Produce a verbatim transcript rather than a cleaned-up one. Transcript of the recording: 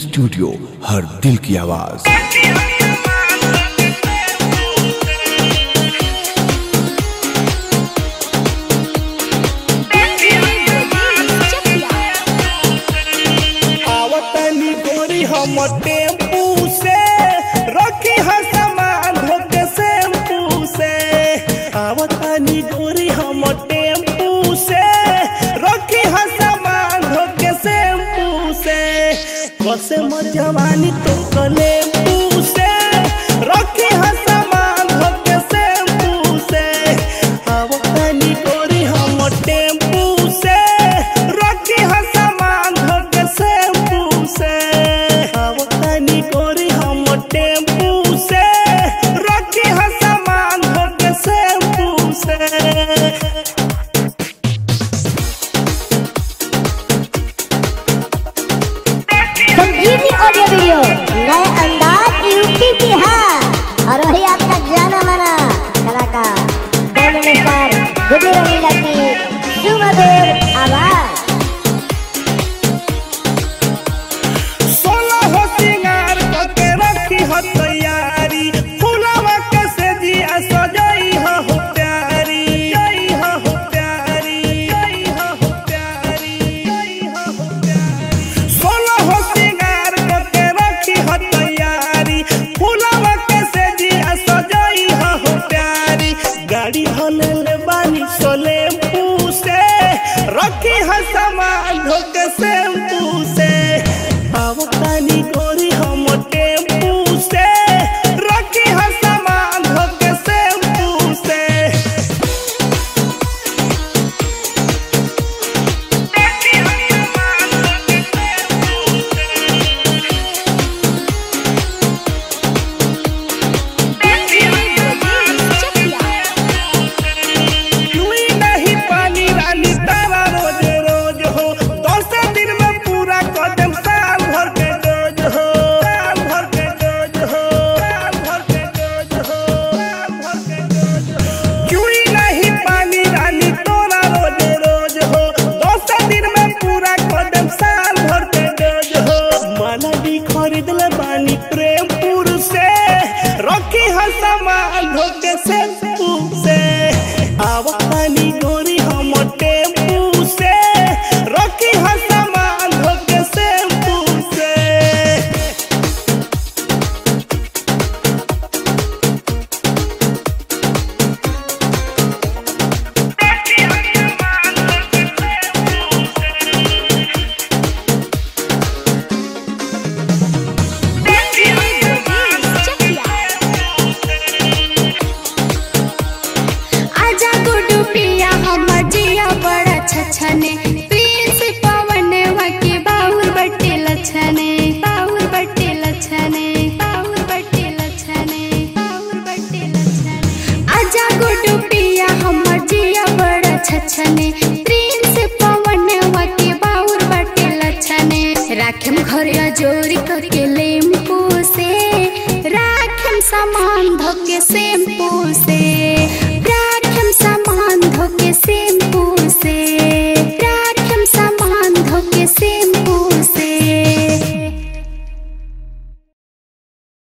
Studio, हर दिल की आवाज। आवतनी गोरी हम टेम्पू से रखी है सामान धोके शैम्पू से। आवतनी गोरी हम टेम्पू से रखी है सामान धोके शैम्पू से। कसे मर जवानी तो कलेम्पू से रखी है सामान धोके शैम्पू से। आवतनी गोरी हम टेम्पू से रखी है सामान धोके शैम्पू से। आवतनी गोरी हम टेम्पू से रखी है सामान धोके शैम्पू से। संजीवनी ऑडियो वीडियो नए अंदाज यूपी बिहार और वही आपका जाना माना कलाकार डायमंड स्टार गुड्डू रंगीला की सुमधुर आवाज। सोलह हो सिंगार करके रखी हो तैयारी फुलवा के से दिया सजाई हो प्यारी जई हो प्यारी जई हो प्यारी जई हो प्यारी। सोलह हो सिंगार करके रखी हो तैयारी फुलवा के से दिया सजाई हो प्यारी। गाड़ी हले ले बानी सोलेम्पू से रखी है सामान धोके शैम्पू से। आवतनी गोरी हम टेम्पू से रखी है सामान धोके शैम्पू से। क्यों नहीं पानी रानी तारा रोज रोज हो दस दिन में पूरा कदम साल भर के डोज हो साल भर के डोज हो साल भर के डोज हो साल भर के डोज हो। क्यों नहीं पानी रानी तोरा रोज रोज हो दस दिन में पूरा कदम साल भर के डोज हो। माला भी खरीद ले बानी प्रेमपुर से रखी है सामान धोके शैम्पू से। आवतनी गोरी हम टेम्पू से रखी है सामान धोके शैम्पू से। आजा गुड्डू पिया हमर जिया बड़ा छछने प्रिंस पवन वके बाहुर बट्टे लछने बाहुर बट्टे लछने बाहुर बट्टे लछने बाहुर बट्टे लछने। आजा गुड्डू पिया हमर जिया बड़ा छछने प्रिंस पवन वके बाहुर बट्टे लछने। राखम घरिया जोरी करके लेम्पू से राखम सामान धोके शैम्पू से।